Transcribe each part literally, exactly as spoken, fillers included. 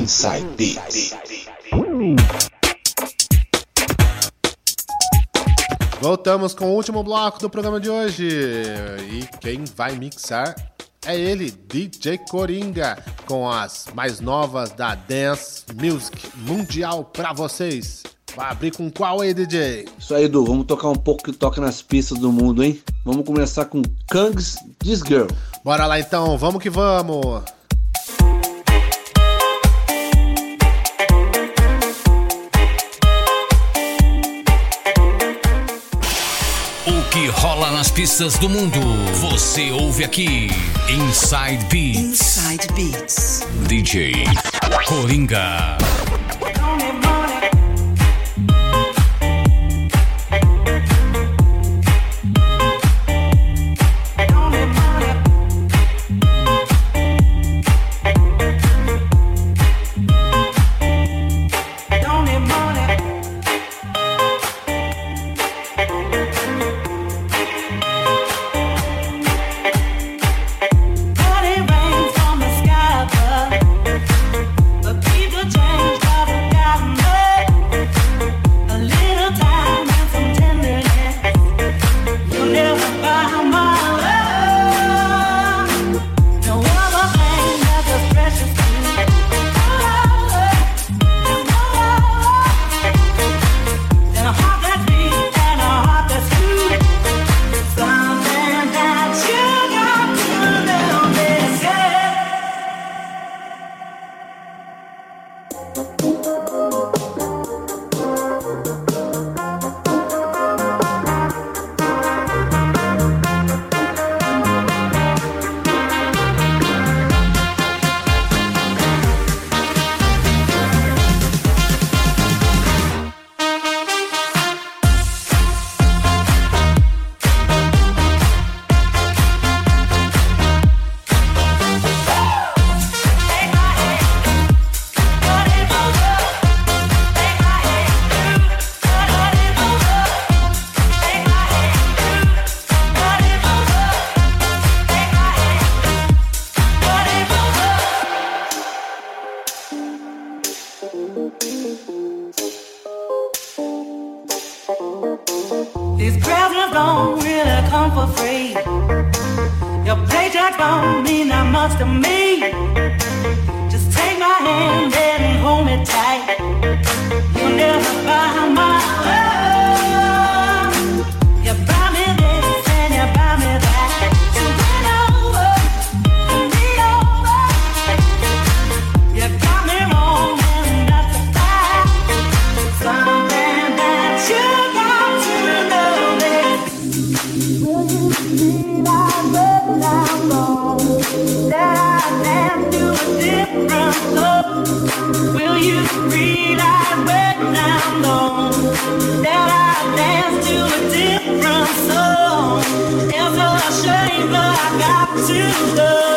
Inside Beats. Voltamos com o último bloco do programa de hoje. E quem vai mixar é ele, D J Coringa, com as mais novas da Dance Music Mundial pra vocês. Vai abrir com qual aí, D J? Isso aí, Edu, vamos tocar um pouco que toca nas pistas do mundo, hein? Vamos começar com Kang's This Girl. Bora lá então, vamos que vamos! O que rola nas pistas do mundo, você ouve aqui. Inside Beats. Inside Beats. D J Coringa. These presents don't really come for free. Your paycheck don't mean that much to me. Just take my hand and hold me tight. You'll never buy my love. You buy me this and you buy me that. So bring over, bring me over. You got me wrong and that's a fact. Something that you got to know this. Will you see that when I'm gone? That I dance to a different love. Will you realize when I'm gone that I dance to a different song? It's a shame, but I got to know.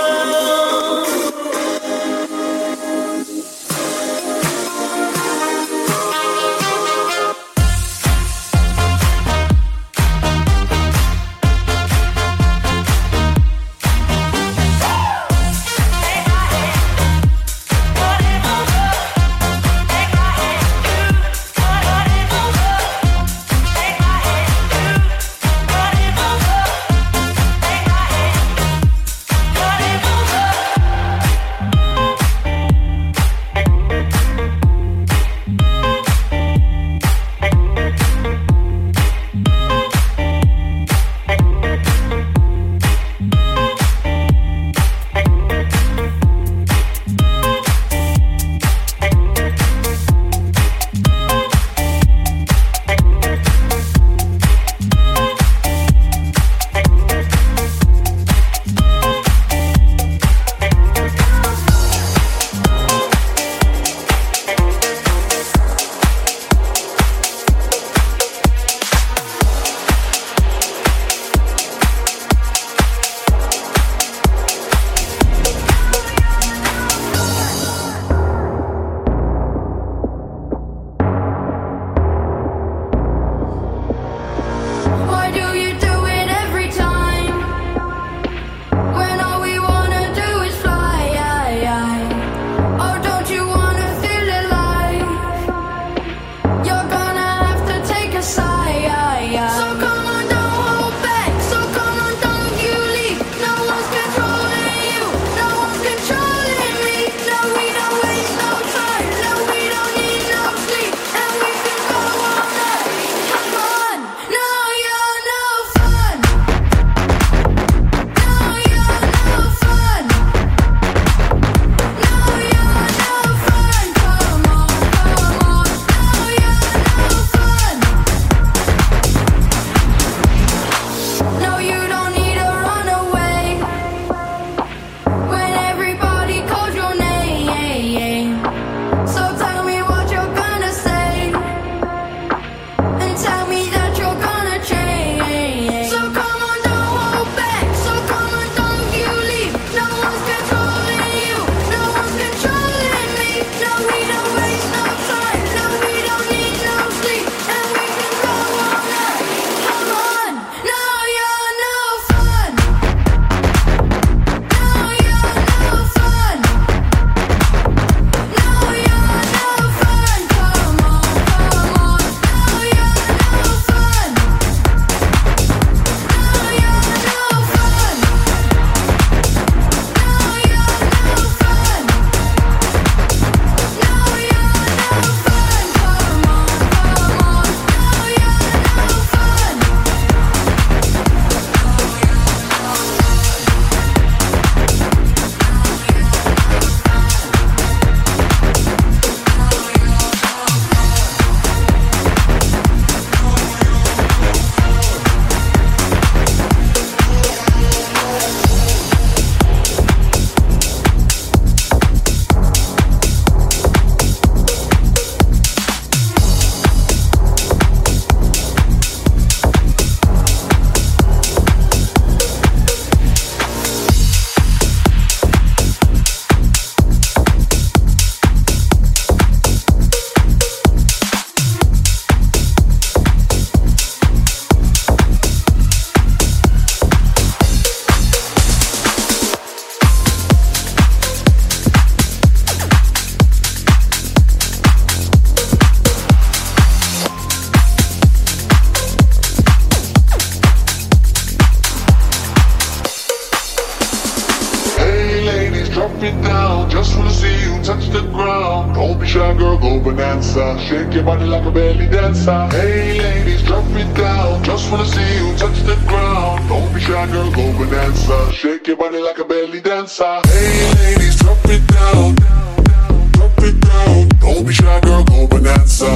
drop it down. Just wanna see you touch the ground. Don't be shy, girl, go bonanza. Shake your body like a belly dancer. Hey ladies, drop it down. Just wanna see you touch the ground. Don't be shy, girl, go bonanza. Shake your body like a belly dancer. Hey ladies, drop it down. Drop it down. Don't be shy, girl, go bonanza.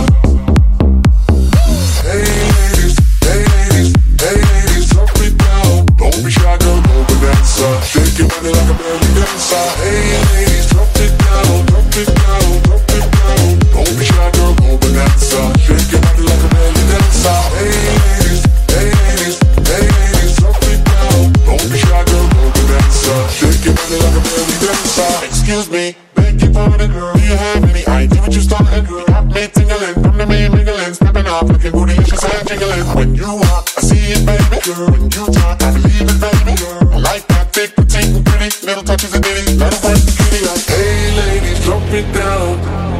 Hey ladies, hey ladies, hey ladies, drop it down. Don't be shy, girl, go bonanza. Shake your body like a belly dancer. Hey ladies, drop it down, drop it down, drop it down. Don't be shy, girl, go bonanza. Shake your body like a belly dancer. Hey ladies, hey ladies, hey ladies, drop it down. Don't be shy, girl, go bonanza. Shake your body like a belly dancer. Excuse me, beg your pardon, girl. Do you have any idea what you started, girl? Got me tingling, come to me mingling, stepping off, looking bootylicious and jingling. When you walk, I see it, baby, girl. When you talk, I believe it, baby, girl. I like that thick, petite, and pretty. Little touches of ditty, let it work the kitty like. Hey ladies, drop it down.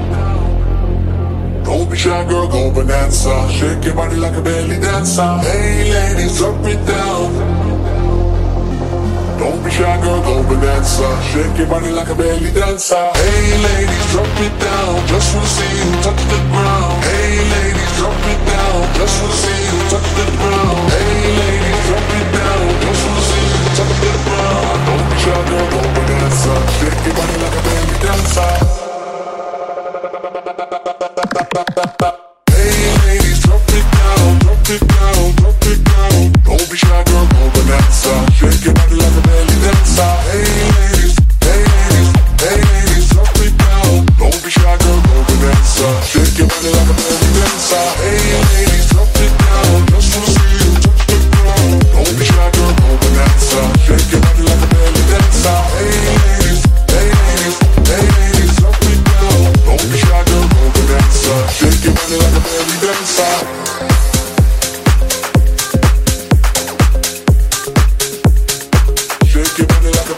Don't be shy, girl, go bonanza. Shake your body like a belly dancer. Hey ladies, drop it down. Don't be shy, girl, go bonanza. Shake your body like a belly dancer. Hey ladies, drop it down. Just wanna see you touch the ground. Hey ladies, drop it down. Just wanna see you touch the ground. Hey ladies, drop it down. Just wanna see you touch the ground. Don't be shy, girl, go bonanza. Shake your body like a belly dancer. Hey ladies, drop it down. Drop it down. Drop it down. Don't be shy, girl, go bonanza. Shake your body like a belly dancer. Hey ladies, hey ladies, hey ladies, drop it down. Don't be shy, girl, go bonanza. Shake your body like a belly dancer. Hey ladies, drop it down. Just wanna see you touch the ground. Don't be shy, girl, go bonanza. Shake your body like a belly dancer. Hey ladies, hey ladies, hey ladies, drop it down. Don't be shy, girl, go bonanza. Shake your body like a belly dancer. Shake your body like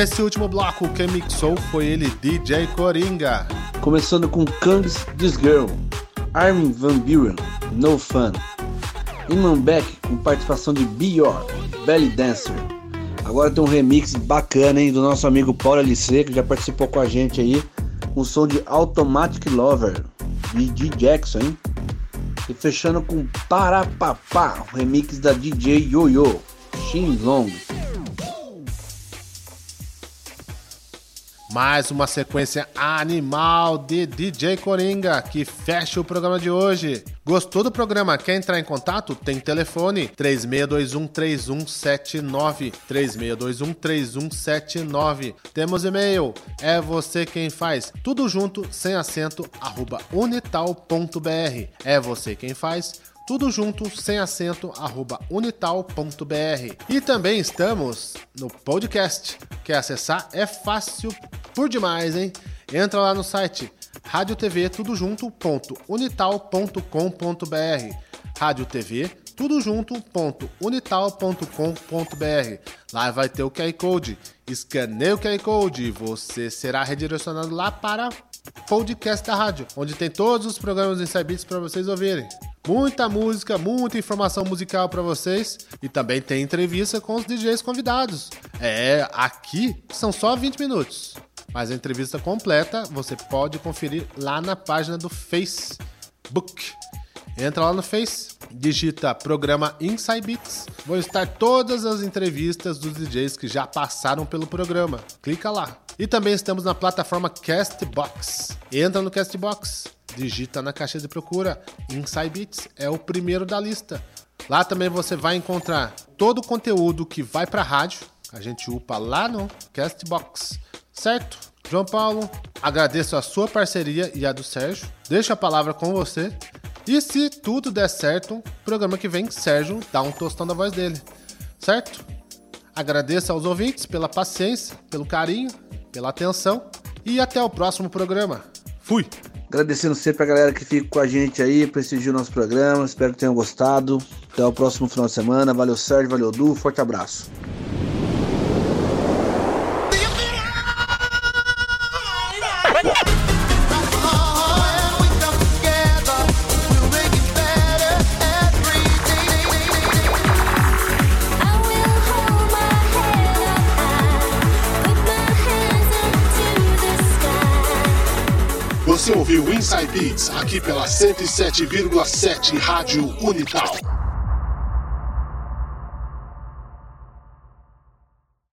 nesse último bloco, quem mixou foi ele, D J Coringa. Começando com Kangs This Girl, Armin van Buuren, No Fun. Iman Beck com participação de Be Your, Belly Dancer. Agora tem um remix bacana, hein, do nosso amigo Paulo L C, que já participou com a gente aí, com o som de Automatic Lover, de D Jackson, hein? E fechando com Parapapá, o remix da D J Yo-Yo, Shin Long. Mais uma sequência animal de D J Coringa que fecha o programa de hoje. Gostou do programa? Quer entrar em contato? Tem telefone três seis dois um, três um sete nove, três seis dois um, três um sete nove. Temos e-mail, é você quem faz, tudo junto, sem acento, arroba unital ponto br. É você quem faz, tudo junto, sem acento, arroba unital ponto br. E também estamos no podcast. Quer acessar? É fácil por demais, hein? Entra lá no site rádio tê vê tudo junto ponto unital ponto com ponto br. rádio tê vê tudo junto ponto unital ponto com ponto br. Lá vai ter o Q R Code. Escaneie o Q R Code e você será redirecionado lá para o podcast da rádio, onde tem todos os programas Inside Beats para vocês ouvirem. Muita música, muita informação musical para vocês e também tem entrevista com os D Js convidados. É, aqui são só vinte minutos, mas a entrevista completa você pode conferir lá na página do Facebook. Entra lá no Face, digita programa Inside Beats, vão estar todas as entrevistas dos D Js que já passaram pelo programa. Clica lá. E também estamos na plataforma Castbox. Entra no Castbox, digita na caixa de procura Inside Beats, é o primeiro da lista. Lá também você vai encontrar todo o conteúdo que vai para a rádio, a gente upa lá no Castbox, certo? João Paulo, agradeço a sua parceria e a do Sérgio, deixo a palavra com você. E se tudo der certo, programa que vem, Sérgio dá um tostão da voz dele, certo? Agradeço aos ouvintes pela paciência, pelo carinho, pela atenção e até o próximo programa. Fui! Agradecendo sempre a galera que fica com a gente aí, prestigia o nosso programa, espero que tenham gostado. Até o próximo final de semana. Valeu Sérgio, valeu Du, forte abraço. Você ouviu Inside Beats aqui pela cento e sete vírgula sete Rádio Unital.